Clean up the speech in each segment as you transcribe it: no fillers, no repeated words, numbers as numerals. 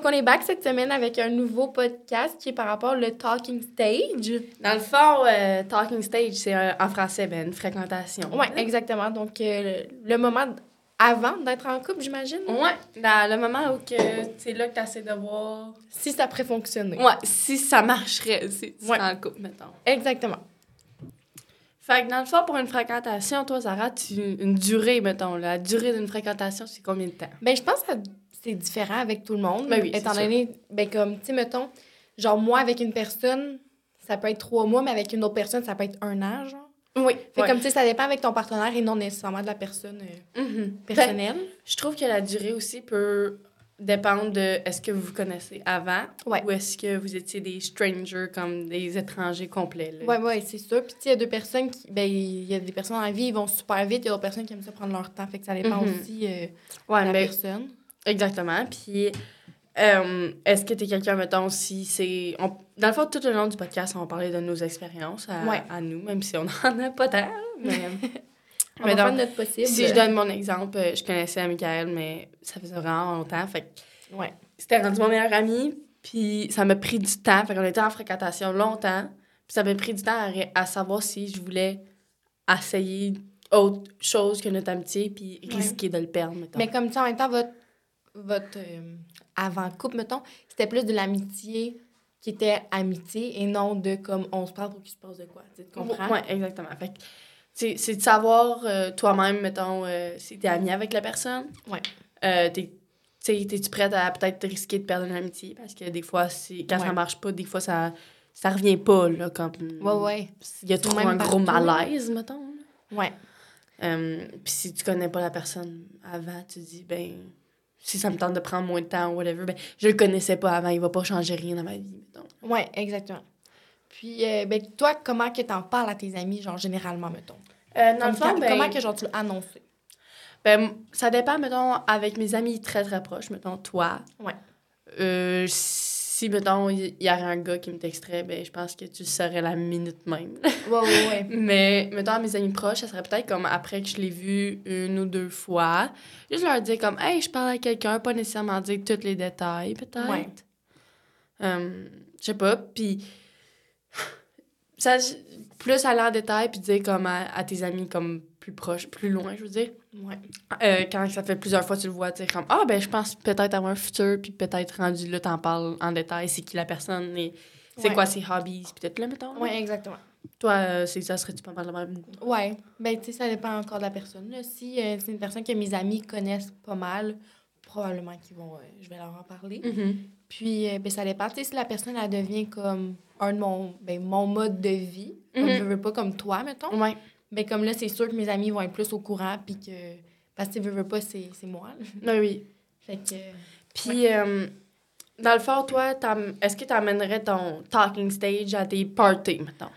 donc on est back cette semaine avec un nouveau podcast qui est par rapport au Talking Stage. Dans le fond, talking stage, c'est en français, une fréquentation. Oui, exactement. Donc, le moment avant d'être en couple, j'imagine. Ouais, dans le moment où c'est là que tu essaies de voir... Si ça pourrait fonctionner. Ouais, si ça marcherait, si tu serais en couple, mettons. Exactement. Fait que dans le fond, pour une fréquentation, toi, Sarah, une durée, mettons, la durée d'une fréquentation, c'est combien de temps? Ben, je pense que c'est différent avec tout le monde. Ben oui, étant donné, comme, tu sais, mettons, genre, moi, avec une personne, ça peut être 3 mois, mais avec une autre personne, ça peut être 1 an, genre. Oui. Fait comme, tu sais, ça dépend avec ton partenaire et non nécessairement de la personne personnelle. Ben, je trouve que la durée aussi peut dépendre de est-ce que vous vous connaissez avant ou est-ce que vous étiez des strangers, comme des étrangers complets. Oui, c'est sûr. Puis, tu sais, il y a 2 personnes qui... Ben, il y a des personnes dans la vie, ils vont super vite. Il y a d'autres personnes qui aiment ça prendre leur temps. Fait que ça dépend aussi de la personne. Exactement. Puis, est-ce que tu es quelqu'un, mettons, si c'est... Dans le fond, tout le long du podcast, on va parler de nos expériences à nous, même si on n'en a pas tant. Mais, on va faire notre possible. Si je donne mon exemple, je connaissais Michael, mais ça faisait vraiment longtemps. Fait que c'était rendu mon meilleur ami. Puis ça m'a pris du temps. Fait qu'on était en fréquentation longtemps. Puis ça m'a pris du temps à savoir si je voulais essayer autre chose que notre amitié puis risquer de le perdre, mettons. Mais comme ça, en même temps, votre avant-couple, mettons, c'était plus de l'amitié qui était amitié et non de comme on se parle pour qu'il se passe de quoi. Tu comprends? Oui, exactement. Fait que c'est de savoir toi-même, mettons, si t'es ami avec la personne. Oui. T'es-tu prête à peut-être risquer de perdre une amitié? Parce que des fois, quand ça marche pas, des fois, ça revient pas, là, comme... Oui. Il y a trop un gros malaise, mettons. Oui. Puis si tu connais pas la personne avant, tu dis, si ça me tente de prendre moins de temps ou whatever, je le connaissais pas avant, il va pas changer rien dans ma vie, mettons. Oui, exactement. Puis, toi, comment que t'en parles à tes amis, genre, généralement, mettons? Dans le fond, comment que, genre, tu l'as annoncé? Ça dépend, mettons, avec mes amis très, très proches, mettons, toi. Ouais. Si, mettons, il y aurait un gars qui me texterait, je pense que tu le saurais la minute même. Ouais. Mais, mettons, à mes amis proches, ça serait peut-être comme après que je l'ai vu 1 ou 2 fois. Juste leur dire comme, hey, je parle à quelqu'un, pas nécessairement dire tous les détails, peut-être. Ouais. Je sais pas. Puis, plus aller en détail, puis dire comme à tes amis comme plus proches, plus loin, je veux dire. Ouais. Quand ça fait plusieurs fois, tu le vois, tu sais, comme, je pense peut-être avoir un futur, puis peut-être rendu là, t'en parles en détail, c'est qui la personne, et c'est quoi ses hobbies, puis peut-être là, mettons. Oui, exactement. Toi, ça serait-tu pas mal le même? Oui. Tu sais, ça dépend encore de la personne. Là. Si c'est une personne que mes amis connaissent pas mal, probablement qu'ils vont... je vais leur en parler. Mm-hmm. Puis, ça dépend. Tu sais, si la personne, elle devient comme un de mon mode de vie, comme je veux pas comme toi, mettons. Ouais. Comme là, c'est sûr que mes amis vont être plus au courant, puis que... Parce que, veux pas, c'est moi. Oui. Fait que... Puis, dans le fond, toi, est-ce que tu amènerais ton talking stage à tes parties, mettons?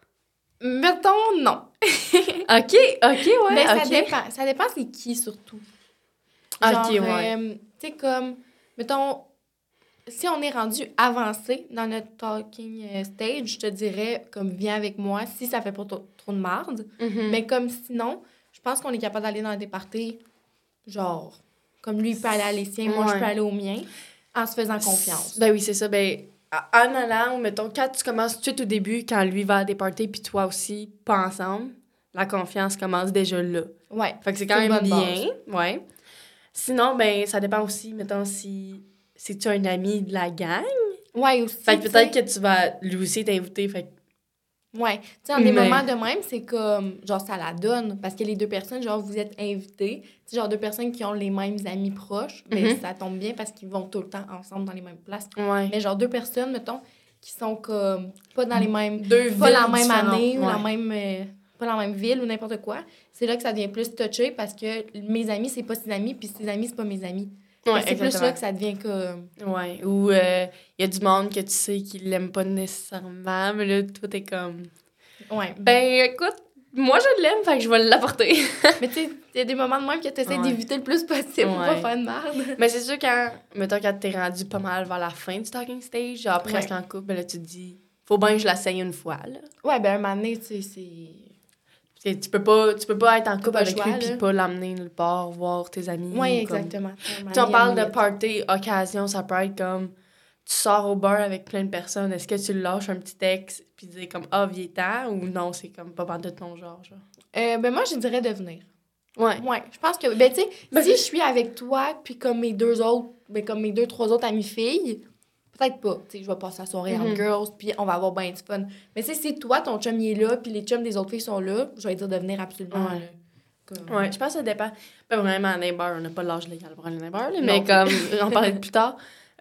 Mettons, non. OK, ouais, Mais OK. ça dépend. Ça dépend c'est qui, surtout. Genre, OK, ouais. tu sais, comme... Mettons, si on est rendu avancé dans notre talking stage, je te dirais, comme, viens avec moi, si ça fait pas trop de marde. Mm-hmm. Mais comme sinon, je pense qu'on est capable d'aller dans des parties, genre, comme lui, il peut aller à les siens, moi, je peux aller aux miens, en se faisant confiance. Oui, c'est ça. En allant, mettons, quand tu commences tout de suite au début, quand lui va à des parties, puis toi aussi, pas ensemble, la confiance commence déjà là. Ouais. Fait que c'est quand même bien. Ouais. Sinon, ça dépend aussi, mettons, si tu un ami de la gang. Ouais, aussi. Fait que peut-être que tu vas lui aussi t'inviter, fait que... Ouais. Tu sais, en des moments de même, c'est comme, genre, ça la donne. Parce que les 2 personnes, genre, vous êtes invités. Tu sais, genre, 2 personnes qui ont les mêmes amis proches, ça tombe bien parce qu'ils vont tout le temps ensemble dans les mêmes places. Ouais. Mais genre, 2 personnes, mettons, qui sont comme, pas dans les mêmes... pas la même année ou la même... pas dans la même ville ou n'importe quoi. C'est là que ça devient plus touché parce que mes amis, c'est pas ses amis, puis ses amis, c'est pas mes amis. Ouais, c'est plus là que ça devient comme... Ouais, ou il y a du monde que tu sais qui l'aime pas nécessairement, mais là, toi, t'es comme... Ouais. Écoute, moi, je l'aime, fait que je vais l'apporter. Mais tu sais, il y a des moments de même que tu essaies d'éviter le plus possible pour pas faire de merde. Mais c'est sûr, quand t'es rendu pas mal vers la fin du talking stage, genre presque en couple, là, tu te dis, faut bien que je l'essaye une fois, là. Ouais, un moment donné, tu sais, Tu peux pas être en couple avec lui puis pas l'amener nulle part, voir tes amis. Oui, exactement. Tu en parles de party, occasion, ça peut être comme... Tu sors au bar avec plein de personnes, est-ce que tu lâches un petit texte puis dis comme « Ah, viens-t'en » ou non, c'est comme pas de ton genre? Moi, je dirais de venir. Ouais. Ouais, je pense que... tu sais, si je suis avec toi puis comme mes 3 autres amies filles, peut-être pas. Tu sais, je vais passer la soirée en girls puis on va avoir bien du fun. Mais si toi, ton chum, il est là puis les chums des autres filles sont là, je vais dire de venir absolument. Ouais, je pense que ça dépend. Pas vraiment dans les bars, on n'a pas l'âge légal pour aller dans les bars, là, mais comme on parlait plus tard...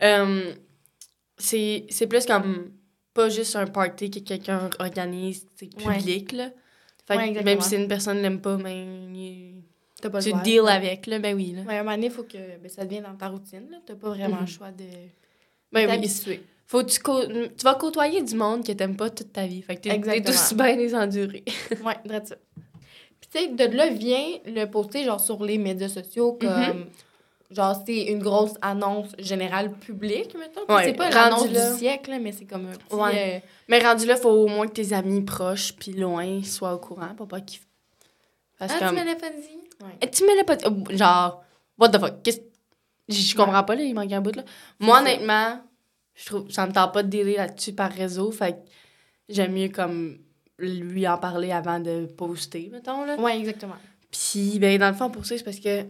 c'est plus comme pas juste un party que quelqu'un organise, c'est public, là. Fait que même si une personne l'aime pas, ben, tu deals avec, là, ben oui, là. Ouais, à un moment donné, il faut que ça devienne dans ta routine, là. T'as pas vraiment le choix de t'habituer. Faut que tu vas côtoyer du monde que t'aimes pas toute ta vie. Fait que t'es aussi bien les endurer. Ouais, direct ça. Puis tu sais, de là vient le poster, genre, sur les médias sociaux, comme... Genre, c'est une grosse annonce générale publique, mettons. Ouais, c'est pas l'annonce du siècle, mais c'est comme un petit... Ouais. Mais rendu là, faut au moins que tes amis proches puis loin soient au courant pour pas qu'ils... Parce tu me l'as pas dit? Ouais. Tu me l'as pas dit? Genre, what the fuck? Je comprends pas, là, il manque un bout, là. Moi, honnêtement, je trouve ça me tente pas de dealer là-dessus par réseau, fait que j'aime mieux comme lui en parler avant de poster, mettons, là. Ouais, exactement. Puis, ben, dans le fond, pour ça, c'est parce que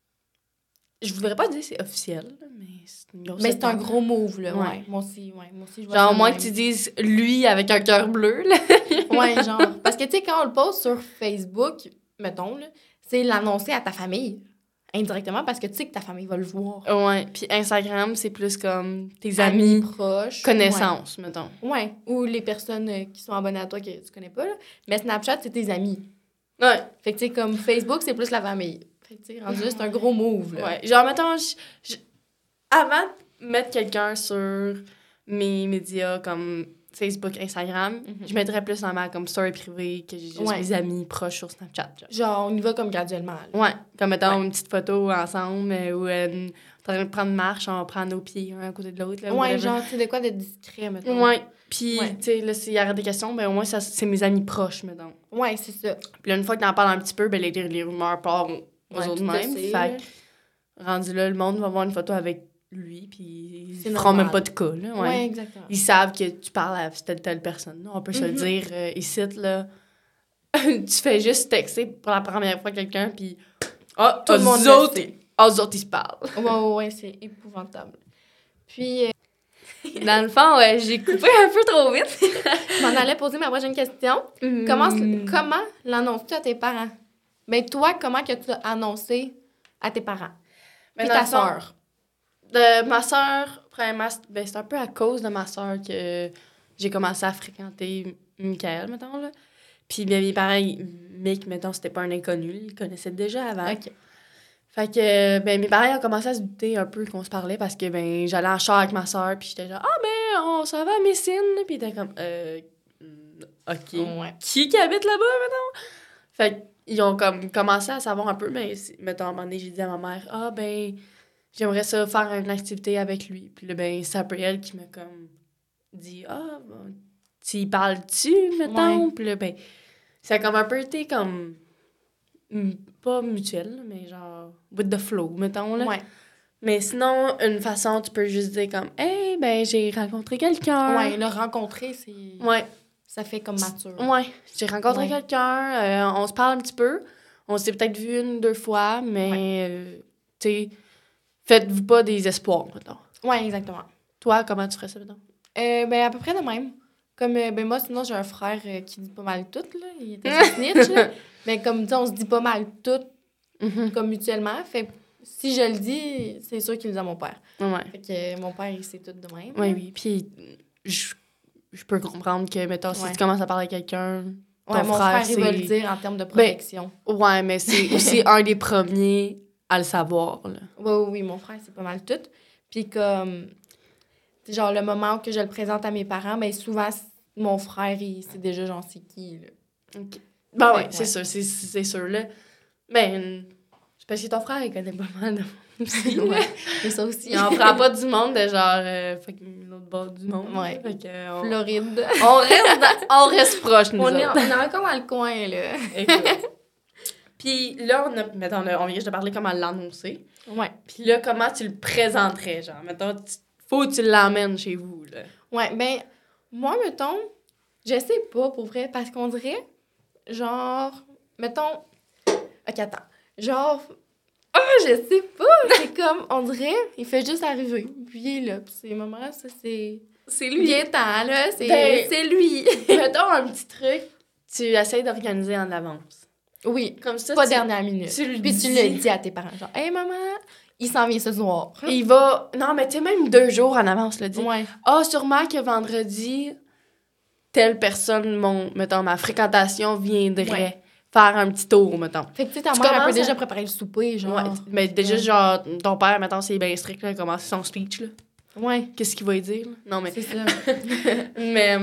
je voudrais pas dire que c'est officiel, mais c'est une grosse mais c'est un gros move, là. Ouais. Moi aussi, je vois genre, au moins que tu dises lui avec un cœur bleu, là. Ouais, genre. Parce que, tu sais, quand on le poste sur Facebook, mettons, là, c'est l'annoncer à ta famille. Indirectement, parce que tu sais que ta famille va le voir. Ouais. Puis Instagram, c'est plus comme tes amis proches. Connaissances, mettons. Ouais. Ou les personnes qui sont abonnées à toi que tu connais pas, là. Mais Snapchat, c'est tes amis. Ouais. Fait que, tu sais, comme Facebook, c'est plus la famille. Fait que, tu sais, rendu là, c'est un gros move, là. Ouais. Genre, mettons, avant de mettre quelqu'un sur mes médias comme Facebook, Instagram, je mettrais plus en ma comme story privée que j'ai juste mes amis proches sur Snapchat. Genre, on y va comme graduellement. Là. Ouais. Comme, mettons, une petite photo ensemble ou en train de prendre marche, on prend nos pieds un à côté de l'autre. Là, ouais, genre, tu sais, de quoi de discret, mettons. Ouais. Puis, tu sais, là, s'il y aurait des questions, ben au moins, c'est mes amis proches, mettons. Ouais, c'est ça. Puis là, une fois que t'en parles un petit peu, ben les rumeurs partent aux autres mêmes. Fait que, rendu là, le monde va voir une photo avec lui, puis ils feront même pas de cas, là. Ouais, exactement. Ils savent que tu parles à telle personne. On peut se le dire ici, là. Tu fais juste texter pour la première fois quelqu'un, puis... Ah, tout le monde eux autres, ils se parlent. Ouais, c'est épouvantable. Puis... Dans le fond, j'ai coupé un peu trop vite. Je m'en allais poser ma prochaine question. Comment l'annonces-tu à tes parents? Ben toi, comment que tu l'as annoncé à tes parents? Et ta soeur? Ma soeur, premièrement, c'est un peu à cause de ma soeur que j'ai commencé à fréquenter Michael, mettons, là. Puis bien, mes parents, Mick, mettons, c'était pas un inconnu. Ils le connaissaient déjà avant. OK. Fait que, ben, mes parents ont commencé à se douter un peu qu'on se parlait parce que, ben, j'allais en char avec ma soeur, puis j'étais genre, ben, on s'en va à Messine. Puis ils étaient comme, OK. Ouais. Qui habite là-bas, mettons? Fait qu'ils ont comme commencé à savoir un peu, mais, mettons, à un moment donné, j'ai dit à ma mère, ben, j'aimerais ça faire une activité avec lui. Puis là, ben, c'est un peu elle qui m'a comme dit, bon, tu y parles-tu, mettons? Ouais. Puis là, ben, ça a comme un peu été comme, pas mutuel, mais genre, with the flow, mettons, là. Ouais. Mais sinon, une façon, tu peux juste dire comme, hey, ben, j'ai rencontré quelqu'un. Ouais, le rencontrer, c'est... Ouais. Ça fait comme mature. Ouais. J'ai rencontré quelqu'un, on se parle un petit peu. On s'est peut-être vu 1-2 fois, mais, tu sais, faites-vous pas des espoirs, mettons. Ouais, exactement. Toi, comment tu ferais ça, mettons? Ben, à peu près de même. Comme, ben, moi, sinon, j'ai un frère qui dit pas mal tout, là. Il était sur snitch, là. Mais comme, tu on se dit pas mal tout, comme mutuellement. Fait si je le dis, c'est sûr qu'il le dit à mon père. Ouais. Fait que mon père, il sait tout de même. Oui. Puis, je peux comprendre que, mettons, si tu commences à parler à quelqu'un, ton mon frère, il va le dire en termes de protection. Ben, ouais, mais c'est aussi un des premiers à le savoir, là. Oui, mon frère, c'est pas mal tout. Puis comme, genre, le moment où que je le présente à mes parents, ben souvent, mon frère, il sait déjà, genre, c'est qui, là. OK. Ben ouais, c'est sûr, c'est sûr, là. Ben, c'est Parce que ton frère, il connaît pas mal de monde aussi. Ouais, mais ça aussi. Il en prend pas du monde de genre... fucking l'autre bord du monde. Ouais. Fait que, Floride. on reste proche, nous on est autres. encore dans le coin, là. Écoute. Puis là, on vient de te parler comment l'annoncer. Ouais. Puis là, comment tu le présenterais, genre? Mettons, faut que tu l'emmènes chez vous, là. Ouais, ben, moi, mettons, je sais pas, pour vrai, parce qu'on dirait, genre, mettons... OK, attends. Genre... je sais pas! C'est comme, on dirait, il fait juste arriver. Puis il est là. Puis c'est maman, ça, c'est... C'est lui. Gaétan, là. Ben, c'est lui. Mettons un petit truc, tu essaies d'organiser en avance. Oui. Comme ça, pas dernière minute. Tu le Puis dis. tu le dis à tes parents, genre, « Hey, maman, il s'en vient ce soir. » Il va... Non, mais tu sais, même 2 jours en avance, le dit. Ouais. Ah, sûrement que vendredi, telle personne, mettons, ma fréquentation viendrait faire un petit tour, mettons. Fait que tu sais, ta mère, elle peut déjà préparer le souper, genre. Ouais, mais déjà, genre, ton père, mettons, c'est bien strict, là, commence son speech, là. Ouais. Qu'est-ce qu'il va y dire, là? Non, mais... C'est ça. Mais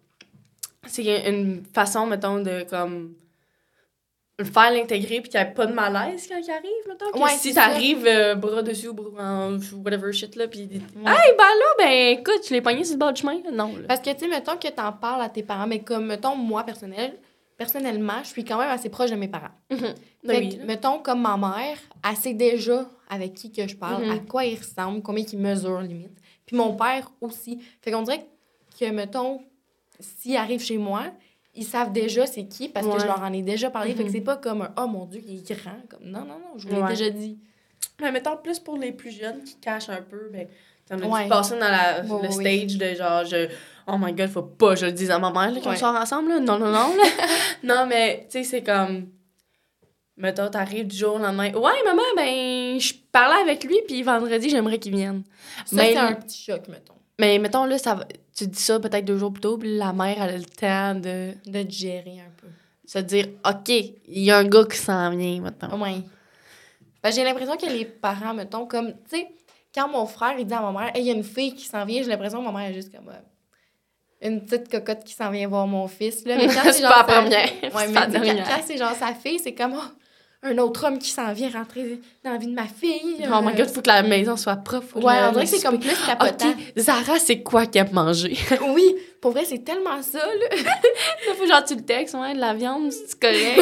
c'est une façon, mettons, de, comme... le faire l'intégrer puis qu'il n'y ait pas de malaise quand il arrive, mettons. Que si t'arrives bras dessus, bras en whatever shit, là, pis hey, ben là, ben écoute, tu l'es pogné sur le bord du chemin, là. Non, là. Parce que, tu sais, mettons que t'en parles à tes parents, mais comme, mettons, moi, personnellement, je suis quand même assez proche de mes parents. Fait que, mettons, comme ma mère, elle sait déjà avec qui que je parle, à quoi il ressemble, combien il mesure, limite. Puis mon père aussi. Fait qu'on dirait que, mettons, s'il arrive chez moi, ils savent déjà c'est qui parce que je leur en ai déjà parlé. Fait que c'est pas comme un « Oh mon Dieu, il est grand ». Comme non, je vous l'ai déjà dit. Mais mettons, plus pour les plus jeunes qui cachent un peu, ben t'en as dû passer dans le stage de genre « Oh my God, faut pas que je le dise à ma mère là, qu'on sort ensemble, là. Non, là. » Non, mais tu sais, c'est comme... Mettons, t'arrives du jour au lendemain. « Ouais, maman, ben, je parlais avec lui, puis vendredi, j'aimerais qu'il vienne. » Ça, c'est un petit choc, mettons. Mais mettons, là, tu dis ça peut-être 2 jours plus tôt, puis la mère, elle a le temps de digérer un peu. Se dire, OK, il y a un gars qui s'en vient, mettons. Oui. Ben, j'ai l'impression que les parents, mettons, comme, tu sais, quand mon frère, il dit à ma mère, « Hey, il y a une fille qui s'en vient », j'ai l'impression que ma mère est juste comme une petite cocotte qui s'en vient voir mon fils, là. Mais quand c'est genre pas la première. Ouais, mais quand c'est genre sa fille, c'est comme, un autre homme qui s'en vient rentrer dans la vie de ma fille. Oh my God, il faut que la maison soit propre. Ouais, on dirait que c'est comme plus capotant. OK, Zara, c'est quoi qu'elle aime manger? Oui, pour vrai, c'est tellement ça, là. Il faut genre tu le textes, ouais, de la viande, c'est correct.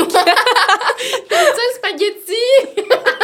Ça, spaghetti!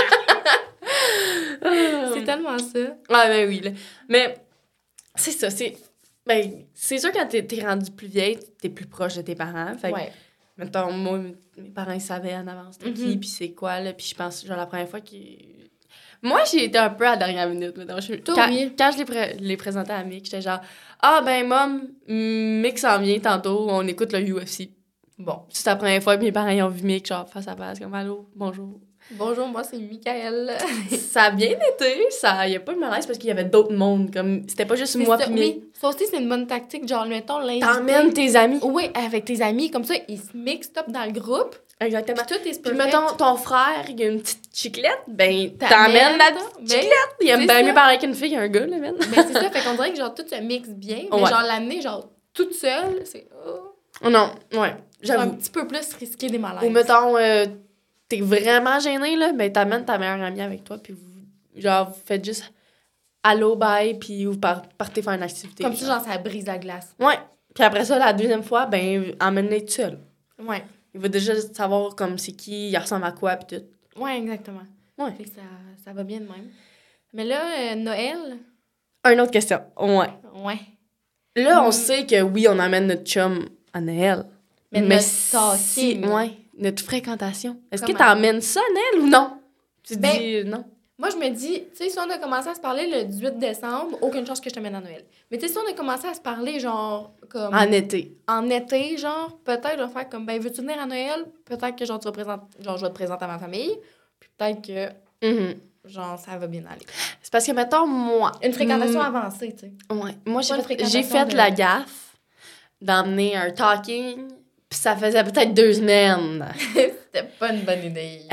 C'est tellement ça. Ouais, ben oui, là. Mais c'est ça, c'est sûr quand t'es rendu plus vieille, t'es plus proche de tes parents. Fait que, mettons, moi, mes parents, ils savaient en avance qui, puis c'est quoi, là. Puis je pense, genre, la première fois moi, j'ai été un peu à la dernière minute. Quand je l'ai présenté à Mick, j'étais genre, ben, Mom, Mick s'en vient tantôt, on écoute le UFC. Bon, c'est la première fois que mes parents ils ont vu Mick, genre, face à face, comme, allô, bonjour. Bonjour, moi, c'est Michael. Ça a bien été, il n'y a pas de malaise parce qu'il y avait d'autres mondes, comme, c'était pas juste moi puis Mick. Oui, ça aussi, c'est une bonne tactique, genre, mettons, l'invité. T'emmènes tes amis. Oui, avec tes amis, comme ça, ils se mixent up dans le groupe. Exactement. Puis tout est Puis mettons, ton frère, il y a une petite chiclette, ben, t'emmènes la petite chiclette. Il aime bien mieux parler qu'une fille qu'un gars, là, man. Ben, c'est ça, fait qu'on dirait que, genre, tout se mixe bien, mais genre, l'amener, genre, toute seule, c'est... Oh non, ouais, j'avoue. Un petit peu plus risqué des malaises. Ou mettons, t'es vraiment gêné, là, ben, t'amènes ta meilleure amie avec toi, puis vous faites juste allô, bye, puis vous partez faire une activité. Comme ça, genre, ça brise la glace. Ouais. Puis après ça, la deuxième fois, ben, emmène-les tout seul. Ouais. Il va déjà savoir comme c'est qui, il ressemble à quoi, puis tout. Ouais, exactement. Ouais. Fait que ça va bien de même. Mais là, Noël... Une autre question. Ouais. Ouais. Là, on sait que oui, on amène notre chum à Noël. Mais notre ouais, notre fréquentation. Est-ce que t'emmènes ça à Noël ou non? Tu dis non. Moi, je me dis, tu sais, si on a commencé à se parler le 18 décembre, aucune chance que je t'amène à Noël. Mais tu sais, si on a commencé à se parler, genre, comme... En été. En été, genre, peut-être je vais faire comme, ben, veux-tu venir à Noël? Peut-être que, genre, je vais te présenter à ma famille. Puis peut-être que, genre, ça va bien aller. C'est parce que, mettons, moi... Une fréquentation avancée, tu sais. Ouais. Moi, j'ai fait la gaffe d'emmener un talking, puis ça faisait peut-être 2 semaines. C'était pas une bonne idée.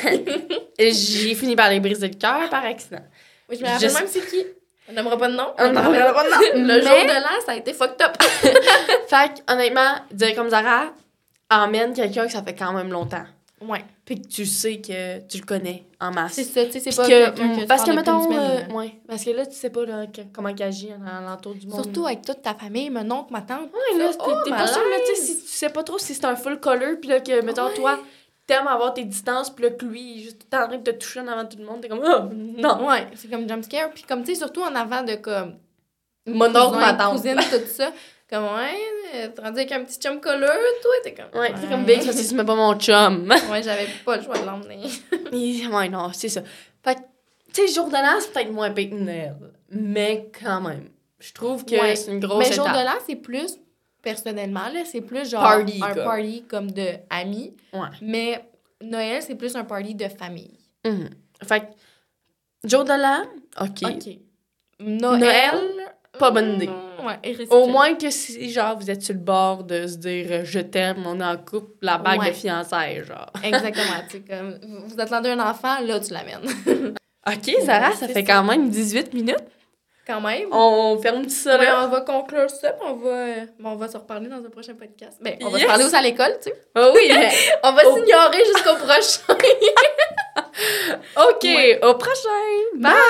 J'ai fini par les briser le cœur par accident. Oui, je me rappelle même c'est qui. On n'aimera pas de nom. On n'aimera pas de nom. Le jour de l'an, ça a été fucked up. Fait que, honnêtement, dire comme Zara, emmène quelqu'un que ça fait quand même longtemps. Ouais. Puis que tu sais que tu le connais en masse. C'est ça, tu sais, c'est Puis pas que, quelqu'un que parce tu que, parles mettons, depuis une semaine, ouais, parce que là, tu sais pas là, comment il agit à l'entour du monde. Surtout avec toute ta famille, mon oncle, ma tante. Ouais, là, t'es pas sûr, là, tu sais, si tu sais pas trop si c'est un full color, puis là, que, mettons, toi, t'aimes avoir tes distances, puis là, que lui, il est juste en train de te toucher en avant de tout le monde, t'es comme, oh, non. Ouais, c'est comme jumpscare. Puis comme, tu sais, surtout en avant de comme... Mon oncle, ma tante. cousine, tout ça. Comme, ouais, t'es rendu avec un petit chum color, toi, t'es comme... Ouais, t'es comme big parce que tu mets pas mon chum. Ouais, j'avais pas le choix de l'emmener. Ouais, non, c'est ça. Fait que, tu sais, jour de l'an, c'est peut-être moins pire que Noël. Mais quand même, je trouve que c'est une grosse étape. Mais jour de l'an, c'est plus, personnellement, là, c'est plus genre party, un party comme de amis. Ouais. Mais Noël, c'est plus un party de famille. Fait que, jour de l'an, OK. Noël, pas bonne idée. Ouais, au moins que si, genre, vous êtes sur le bord de se dire « je t'aime, on est en couple », la bague de fiançailles, genre. Exactement. Tu sais, comme, vous attendez un enfant, là, tu l'amènes. OK, Sarah, ça fait quand même 18 minutes. Quand même. On ferme ça là. Ouais, on va conclure ça, puis on va se reparler dans un prochain podcast. Ben, on va se parler aussi à l'école, tu sais. Oh oui, mais... on va s'ignorer jusqu'au prochain. OK, au prochain. Bye!